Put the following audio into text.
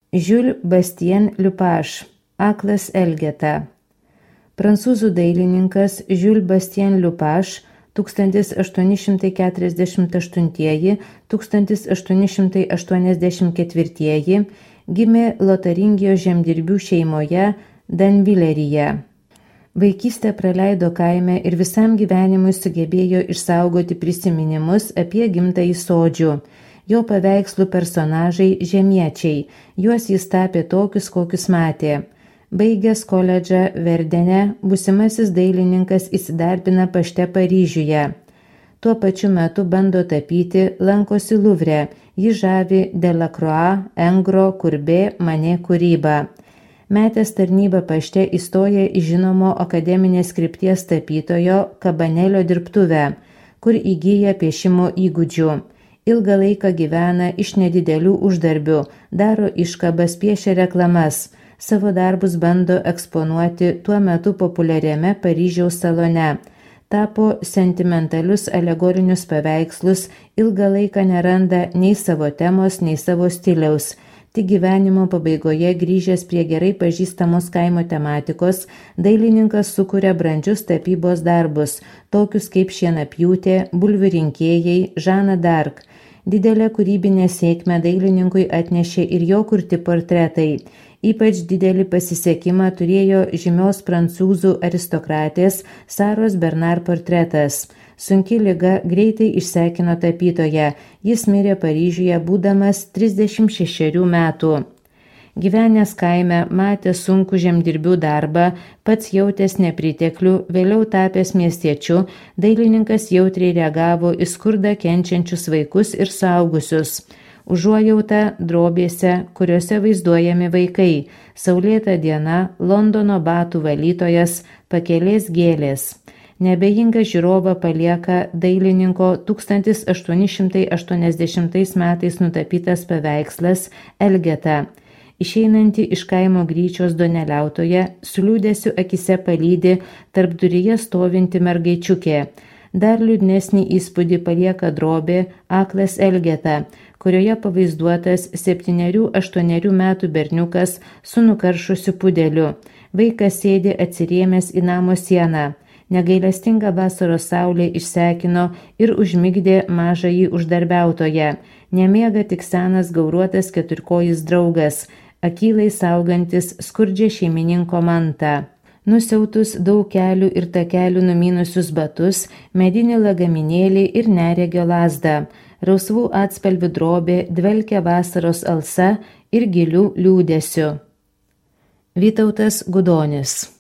Jules Bastien Lepage, Aklas Elgeta. Prancūzų dailininkas Jules Bastien Lepage 1884–1884 gimė Lotaringijos žemdirbių šeimoje Danvilleryje. Vaikystę praleido kaime ir visam gyvenimui sugebėjo išsaugoti prisiminimus apie gimtąjį Sodžių. Jo paveikslų personažai žemiečiai, juos jis tapė tokius, kokius matė. Baigęs koledžą Verdene, būsimasis dailininkas įsidarbina pašte Paryžiuje. Tuo pačiu metu bando tapyti, lankosi Luvre, jį žavi Delacroix, Ingres, Courbet, Manet kūryba. Metęs tarnybą pašte įstoja į žinomo akademinės krypties tapytojo Kabanelio dirbtuvę, kur įgyja piešimo įgūdžių. Ilgą laiką gyvena iš nedidelių uždarbių, daro iškabas, piešia reklamas. Savo darbus bando eksponuoti tuo metu populiariame Paryžiaus salone. Tapo sentimentalius alegorinius paveikslus, ilgą laiką neranda nei savo temos, nei savo stiliaus. Tik gyvenimo pabaigoje grįžęs prie gerai pažįstamos kaimo tematikos, dailininkas sukuria brandžius tapybos darbus, tokius kaip Šienapjūtė, Bulvių rinkėjai, Žana d'Arc. Didelę kūrybinę sėkmę dailininkui atnešė ir jo kurti portretai. Ypač didelį pasisekimą turėjo žymios prancūzų aristokratės Saros Bernard portretas. Sunki liga greitai išsekino tapytoją. Jis mirė Paryžiuje būdamas 36 metų. Gyvenęs kaime, matė sunkų žemdirbių darbą, pats jautęs nepriteklių, vėliau tapęs miestiečiu, dailininkas jautriai reagavo į skurdą kenčiančius vaikus ir suaugusius. Užuojauta drobėse, kuriuose vaizduojami vaikai, saulėta diena, Londono batų valytojas, pakelės gėlės. Nebejingą žiūrovą palieka dailininko 1880 metais nutapytas paveikslas Elgeta. Išeinanti iš kaimo Gryčios duoneliautoje, su liūdesiu akise palydi tarp duryje stovinti mergaičiukė. Dar liūdnesnį įspūdį palieka drobė Aklas Elgeta, kurioje pavaizduotas 7–8 metų berniukas su nukaršusiu pudeliu. Vaikas sėdi atsirėmęs į namo sieną. Negailestinga vasaros saulė išsekino ir užmigdė mažąjį uždarbiautoją. Nemiega tik senas gauruotas keturkojis draugas, akylai saugantis skurdžią šeimininko mantą. Nusiautus daug kelių ir takelių numinusius batus, medinį lagaminėlį ir neregio lazdą. Rausvų atspalvių drobė dvelkia vasaros alsa ir gilių liūdesiu. Vytautas Gudonis.